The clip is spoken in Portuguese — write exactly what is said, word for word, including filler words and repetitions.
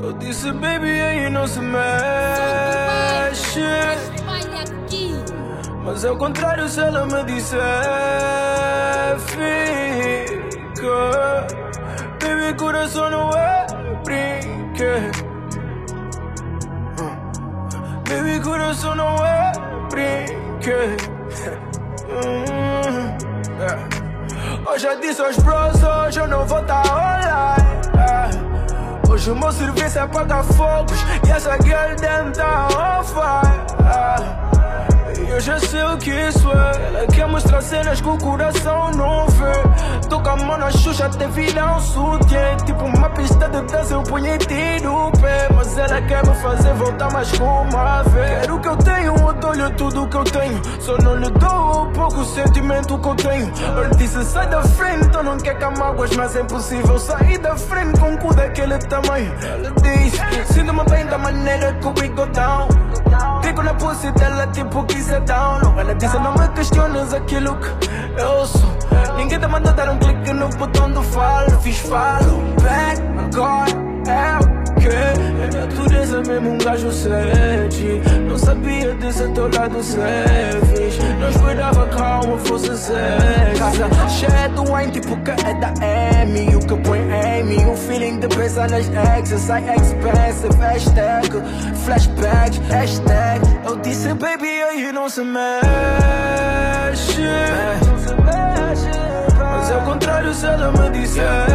Eu disse baby aí não se mexe, mas ao contrário se ela me disser fica, baby coração não é brinquedo, baby coração não é brinquedo. hum, yeah. Hoje eu disse aos bros, hoje eu não vou tá online, yeah. Hoje o meu serviço é apagar fogos e essa girl dentro tá on fire, yeah. Eu já sei o que isso é. Ela quer mostrar cenas que o coração não vê. Tô com a mão na Xuxa até virar um sutiã. Tipo uma pista de dança eu punhei no pé. Mas ela quer me fazer voltar mais com uma vez. Quero que eu tenho, eu dou-lhe tudo que eu tenho. Só não lhe dou o pouco sentimento que eu tenho. Ele disse sai da frente, então não quer que há mágoas. Mas é impossível sair da frente com um cu daquele tamanho. Ela disse, sinto-me bem da maneira que we go down. Fico na pussy dela tipo que se down. Ela disse não me questiones aquilo que eu sou. Ninguém te manda dar um clique no botão do follow. Fiz follow back, agora é o que é natureza mesmo um gajo sede. Não sabia desse teu lado selfish. Não esperava que a alma fosse sexy. Cheia do wine tipo que é da Amy. O que põe Amy, o feeling de pensar nas exes. Sai expensive, hashtag flashback, hashtag. Eu disse baby aí não se mexe, mas ao contrário se ela me disser